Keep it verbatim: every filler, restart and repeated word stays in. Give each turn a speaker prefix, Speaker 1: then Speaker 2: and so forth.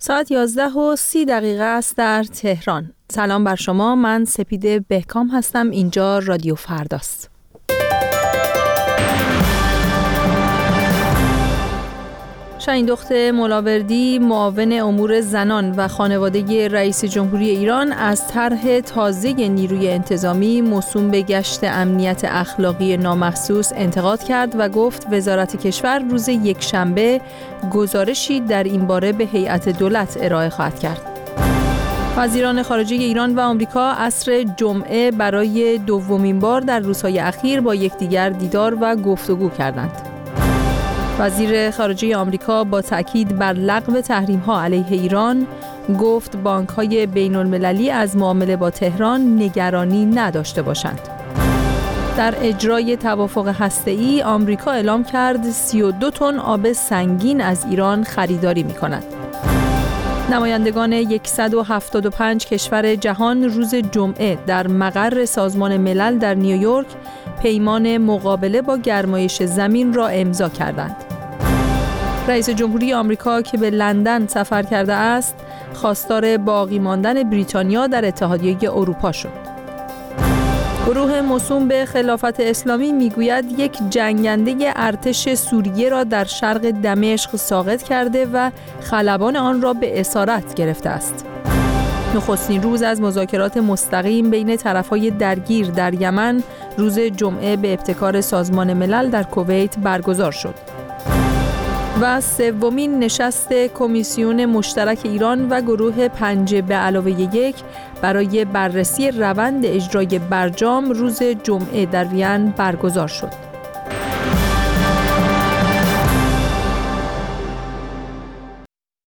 Speaker 1: ساعت یازده و سی دقیقه است در تهران. سلام بر شما، من سپید بهکام هستم. اینجا رادیو فرداست. شاهین دخت ملاوردی، معاون امور زنان و خانواده رئیس جمهوری ایران، از طرح تازه نیروی انتظامی موسوم به گشت امنیت اخلاقی نامحسوس انتقاد کرد و گفت وزارت کشور روز یکشنبه گزارشی در این باره به هیئت دولت ارائه خواهد کرد. وزیران خارجه ایران و آمریکا عصر جمعه برای دومین بار در روزهای اخیر با یکدیگر دیدار و گفتگو کردند. وزیر خارجه آمریکا با تأکید بر لغو تحریم‌ها علیه ایران گفت بانک‌های بین‌المللی از معامله با تهران نگرانی نداشته باشند. در اجرای توافق هسته‌ای آمریکا اعلام کرد سی و دو تن آب سنگین از ایران خریداری می‌کند. نمایندگان صد و هفتاد و پنج کشور جهان روز جمعه در مقر سازمان ملل در نیویورک پیمان مقابله با گرمایش زمین را امضا کردند. رئیس جمهوری آمریکا که به لندن سفر کرده است، خواستار باقی ماندن بریتانیا در اتحادیه اروپا شد. گروه موسوم به خلافت اسلامی میگوید یک جنگنده ارتش سوریه را در شرق دمشق ساقط کرده و خلبان آن را به اسارت گرفته است. نخستین روز از مذاکرات مستقیم بین طرف‌های درگیر در یمن روز جمعه به ابتکار سازمان ملل در کویت برگزار شد. و سومین نشست کمیسیون مشترک ایران و گروه پنج به علاوه یک برای بررسی روند اجرای برجام روز جمعه در وین برگزار شد.